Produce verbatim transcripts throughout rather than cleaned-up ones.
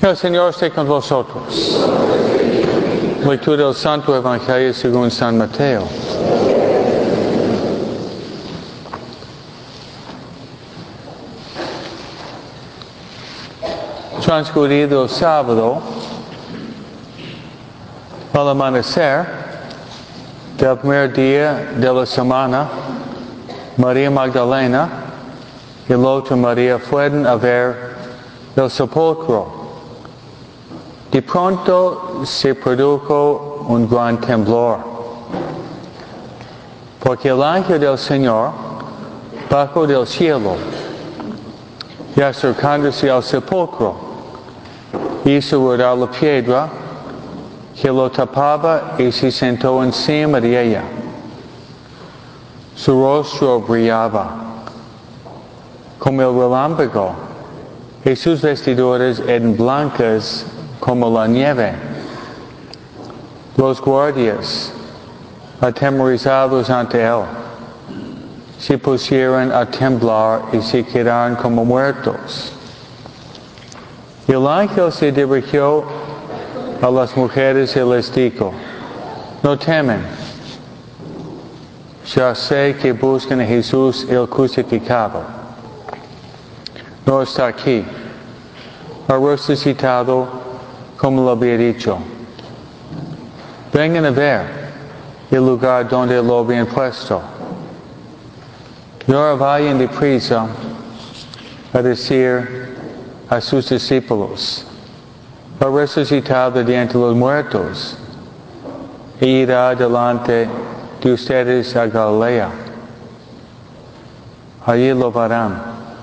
El Señor esté con vosotros. Lectura del Santo Evangelio según San Mateo. Transcurrido el sábado, al amanecer del primer día de la semana, María Magdalena y la otra María fueron a ver el sepulcro. De pronto se produjo un gran temblor, porque el ángel del Señor bajó del cielo y acercándose al sepulcro, hizo rodar la piedra que lo tapaba y se sentó encima de ella. Su rostro brillaba como el relámpago y sus vestiduras eran blancas como la nieve. Los guardias, atemorizados ante él, se pusieron a temblar y se quedaron como muertos. Y el ángel se dirigió a las mujeres y les dijo: no temen, ya sé que buscan a Jesús el crucificado. No está aquí, ha resucitado como lo había dicho. Vengan a ver el lugar donde lo habían puesto. Y ahora vayan deprisa a decir a sus discípulos: ha resucitado de entre los muertos e irá delante de ustedes a Galilea. Allí lo verán.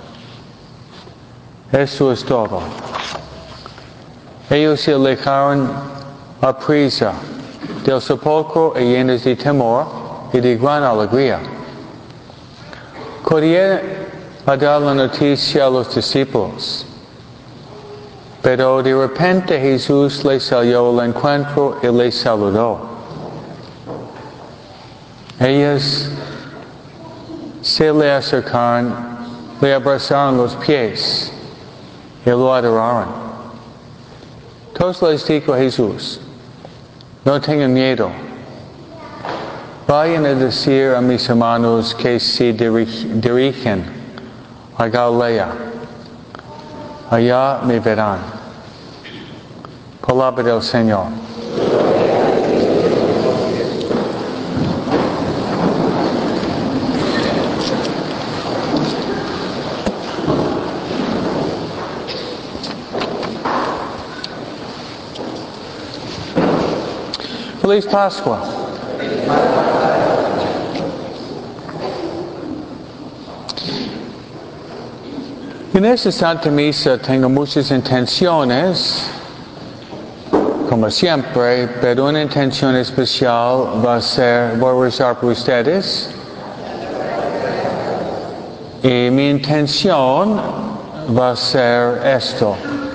Eso es todo. Ellos se alejaron a prisa del sepulcro y llenos de temor y de gran alegría. Corrieron a dar la noticia a los discípulos. Pero de repente Jesús les salió al encuentro y les saludó. Ellos se le acercaron, le abrazaron los pies y lo adoraron. Entonces les dijo Jesús: no tengan miedo. Vayan a decir a mis hermanos que se dirigen a Galilea. Allá me verán. Palabra del Señor. Feliz Pascua. En esta Santa Misa tengo muchas intenciones, como siempre, pero una intención especial va a ser, voy a rezar por ustedes. Y mi intención va a ser esto.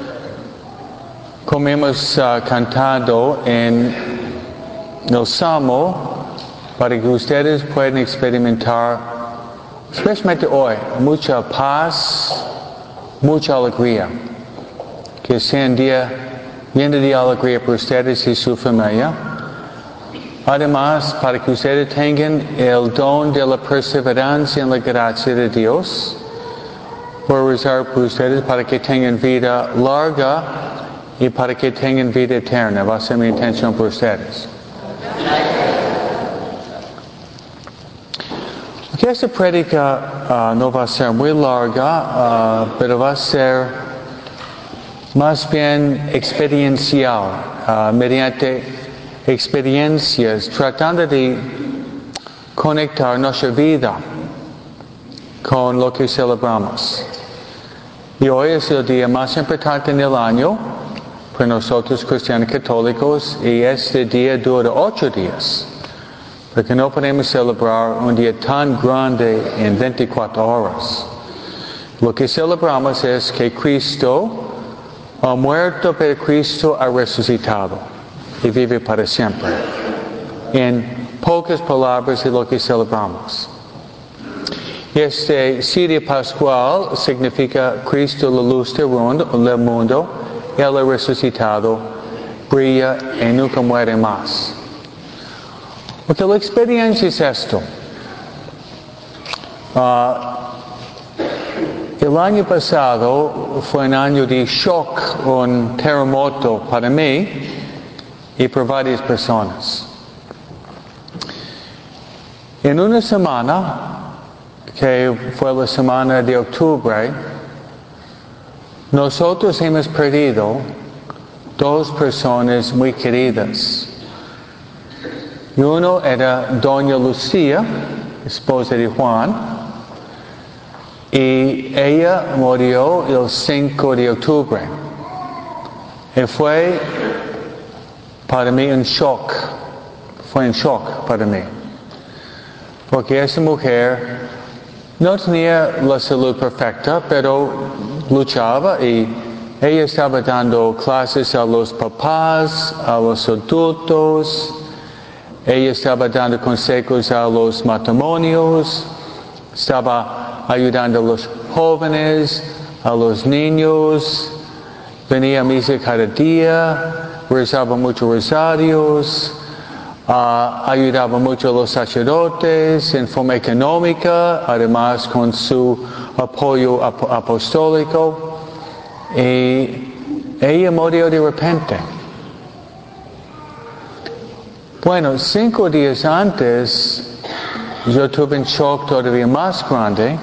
Como hemos uh, cantado en el Salmo, para que ustedes puedan experimentar, especialmente hoy, mucha paz, mucha alegría. Que sea un día lleno de alegría para ustedes y su familia. Además, para que ustedes tengan el don de la perseverancia en la gracia de Dios, voy a rezar por ustedes para que tengan vida larga y para que tengan vida eterna. Va a ser mi intención por ustedes. Que esta prédica uh, no va a ser muy larga, uh, pero va a ser más bien experiencial, uh, mediante experiencias, tratando de conectar nuestra vida con lo que celebramos. Y hoy es el día más importante en el año para nosotros cristianos católicos, y este día dura ocho días. Porque no podemos celebrar un día tan grande en veinticuatro horas. Lo que celebramos es que Cristo ha muerto, pero Cristo ha resucitado y vive para siempre. En pocas palabras es lo que celebramos. Este Siria Pascual significa Cristo la luz del mundo, Él ha resucitado, brilla y nunca muere más. Porque la experiencia es esto. Uh, el año pasado fue un año de shock, un terremoto para mí y para varias personas. En una semana, que fue la semana de octubre, nosotros hemos perdido dos personas muy queridas. Y uno era Doña Lucía, esposa de Juan, y ella murió el cinco de octubre. Y fue para mí un shock, fue un shock para mí. Porque esa mujer no tenía la salud perfecta, pero luchaba y ella estaba dando clases a los papás, a los adultos, ella estaba dando consejos a los matrimonios, estaba ayudando a los jóvenes, a los niños, venía a misa cada día, rezaba muchos rosarios, Uh, ayudaba mucho a los sacerdotes en forma económica, además con su apoyo ap- apostólico. Y ella murió de repente. Bueno, cinco días antes, yo tuve un shock todavía más grande.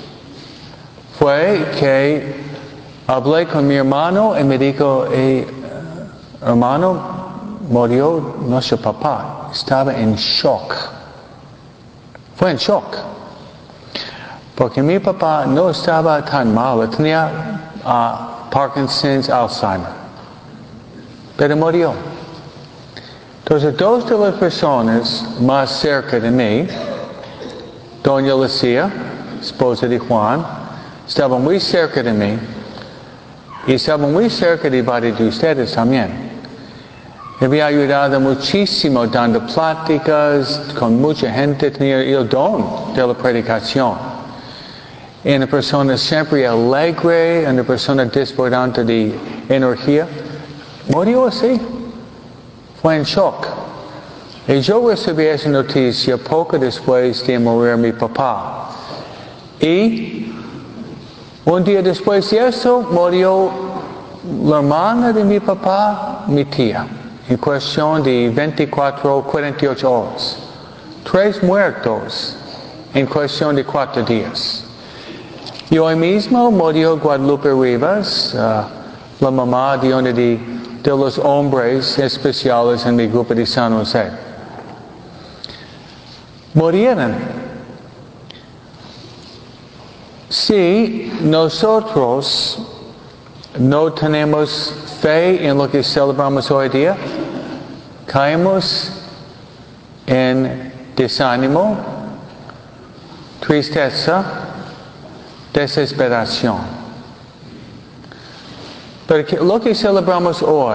Fue que hablé con mi hermano y me dijo, hey, hermano, murió nuestro papá. Estaba en shock. Fue en shock. Porque mi papá no estaba tan mal. Tenía uh, Parkinson's, Alzheimer. Pero murió. Entonces, dos de las personas más cerca de mí, Doña Lucía, esposa de Juan, estaban muy cerca de mí. Y estaban muy cerca de varios de ustedes también. Me había ayudado muchísimo dando pláticas con mucha gente, tenía el don de la predicación. Y una persona siempre alegre, una persona desbordante de energía. Murió así. Fue en shock. Y yo recibí esa noticia poco después de morir mi papá. Y un día después de eso murió la hermana de mi papá, mi tía. En cuestión de veinticuatro, cuarenta y ocho horas. Tres muertos en cuestión de cuatro días. Y hoy mismo murió Guadalupe Rivas, uh, la mamá de uno de, de los hombres especiales en mi grupo de San José. Murieron. Si nosotros no tenemos fe en lo que celebramos hoy día, caemos en desánimo, tristeza, desesperación. Pero lo que celebramos hoy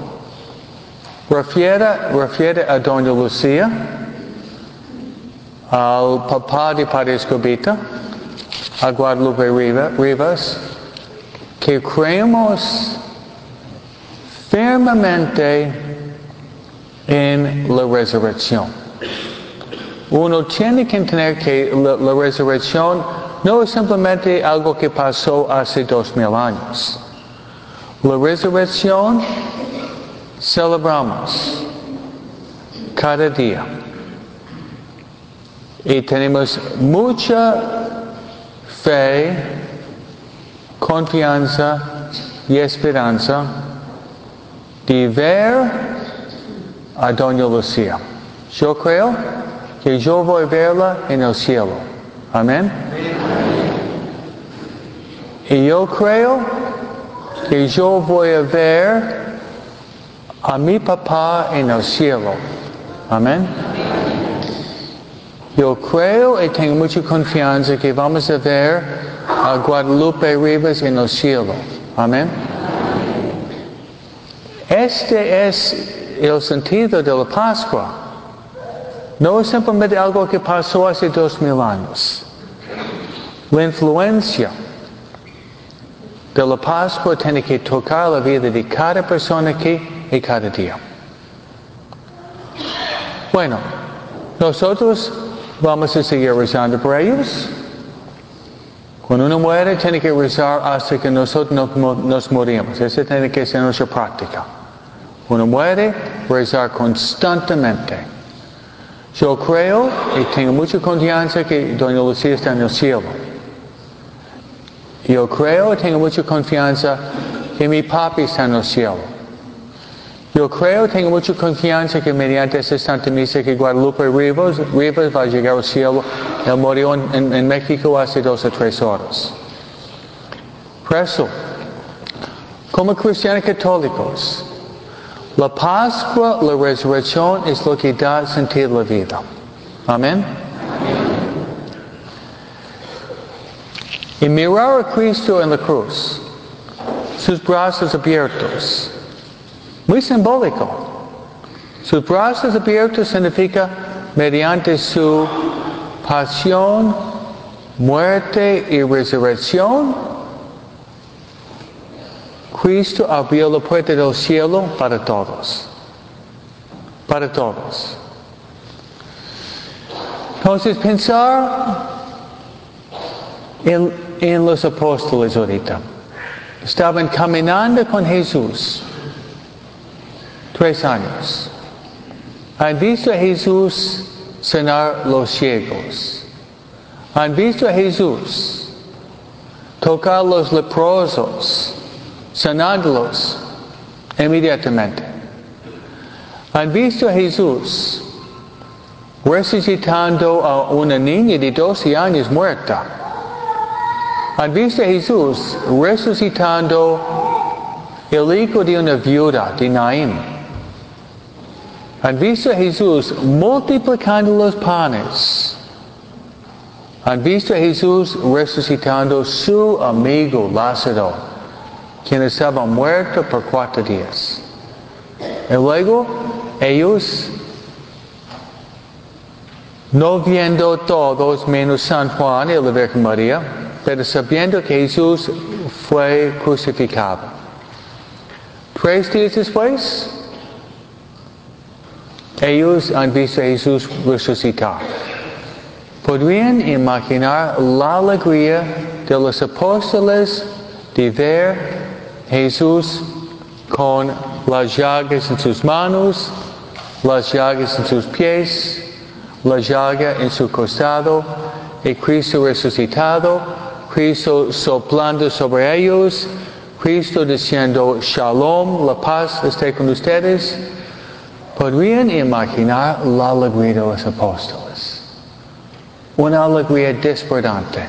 refiere, refiere a Doña Lucía, al papá de Padre Escobita, a Guadalupe Rivas, que creemos firmemente en la resurrección. Uno tiene que entender que la, la resurrección no es simplemente algo que pasó hace dos mil años. La resurrección celebramos cada día. Y tenemos mucha fe, confianza y esperanza de ver a Doña Lucía. Yo creo que yo voy a verla en el cielo. Amén. Y yo creo que yo voy a ver a mi papá en el cielo. Amén. Yo creo y tengo mucha confianza que vamos a ver a Guadalupe Rivas en el cielo. Amén. Este es el sentido de la Pascua. No es simplemente algo que pasó hace dos mil años. La influencia de la Pascua tiene que tocar la vida de cada persona aquí y cada día. Bueno, nosotros vamos a seguir rezando por ellos. Cuando uno muere, tiene que rezar hasta que nosotros nos, nos morimos. Esa tiene que ser nuestra práctica. Uno muere, rezar constantemente. Yo creo y tengo mucha confianza que Doña Lucía está en el cielo. Yo creo y tengo mucha confianza que mi papi está en el cielo. Yo creo y tengo mucha confianza que mediante esta Santa Misa que Guadalupe Rivas, Rivas va a llegar al cielo. Él murió en, en, en México hace dos o tres horas. Por eso, como cristianos católicos, la Pascua, la resurrección es lo que da sentido a la vida. Amén. Y mirar a Cristo en la cruz, sus brazos abiertos, muy simbólico. Sus brazos abiertos significa mediante su pasión, muerte y resurrección, Cristo abrió la puerta del cielo para todos. Para todos. Entonces, pensar en, en los apóstoles ahorita. Estaban caminando con Jesús. Tres años. Han visto a Jesús sanar los ciegos. Han visto a Jesús tocar los leprosos, sanándolos inmediatamente. Han visto a Jesús resucitando a una niña de doce años muerta. Han visto a Jesús resucitando el hijo de una viuda de Naín. Han visto a Jesús multiplicando los panes. Han visto a Jesús resucitando su amigo Lázaro, quien estaba muerto por cuatro días. Y luego ellos, no viendo todos menos San Juan y la Virgen María, pero sabiendo que Jesús fue crucificado. Tres días después, ellos han visto a Jesús resucitar. Podrían imaginar la alegría de los apóstoles de ver a Jesús con las llagas en sus manos, las llagas en sus pies, la llaga en su costado, y Cristo resucitado, Cristo soplando sobre ellos, Cristo diciendo Shalom, la paz esté con ustedes. Podrían imaginar la alegría de los apóstoles. Una alegría desbordante.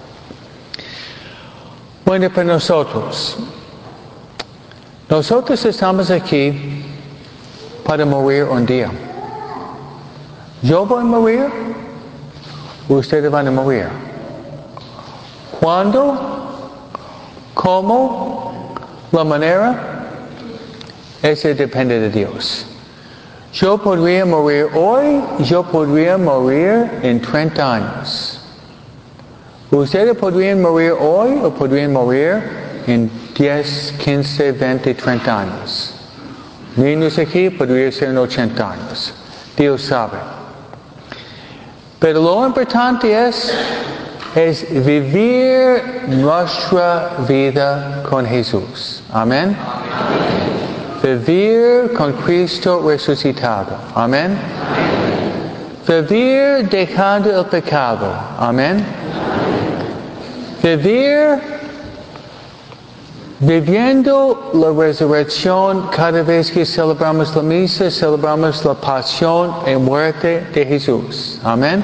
Bueno, para nosotros, nosotros estamos aquí para morir un día. Yo voy a morir, ustedes van a morir. ¿Cuándo? ¿Cómo? ¿La manera? Eso depende de Dios. Yo podría morir hoy, yo podría morir en treinta años. Ustedes podrían morir hoy o podrían morir en diez, quince, veinte, treinta años. Niños aquí podrían ser en ochenta años. Dios sabe. Pero lo importante es, es vivir nuestra vida con Jesús. Amén. Vivir con Cristo resucitado. Amén. Vivir dejando el pecado. Amén. Vivir viviendo la resurrección cada vez que celebramos la misa, celebramos la pasión y muerte de Jesús. Amén.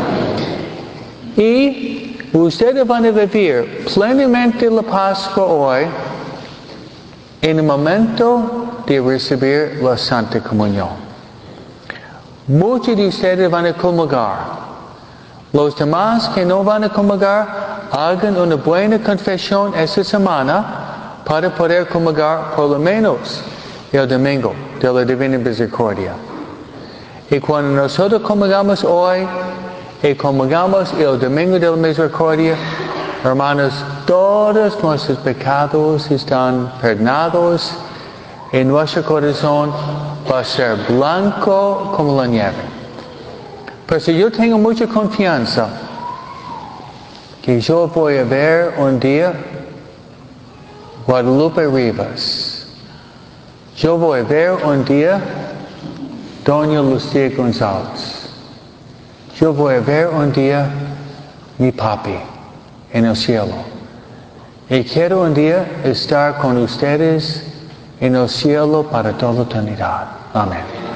Y ustedes van a vivir plenamente la Pascua hoy en el momento de recibir la Santa Comunión. Muchos de ustedes van a comulgar. Los demás que no van a comulgar, hagan una buena confesión esta semana para poder comulgar por lo menos el domingo de la Divina Misericordia. Y cuando nosotros comulgamos hoy y comulgamos el domingo de la Misericordia, Hermanos, todos nuestros pecados están perdonados y nuestro corazón va a ser blanco como la nieve. Pero si yo tengo mucha confianza que yo voy a ver un día Guadalupe Rivas, yo voy a ver un día Doña Lucía González, yo voy a ver un día mi papi en el cielo. Y quiero un día estar con ustedes en el cielo para toda la eternidad. Amén.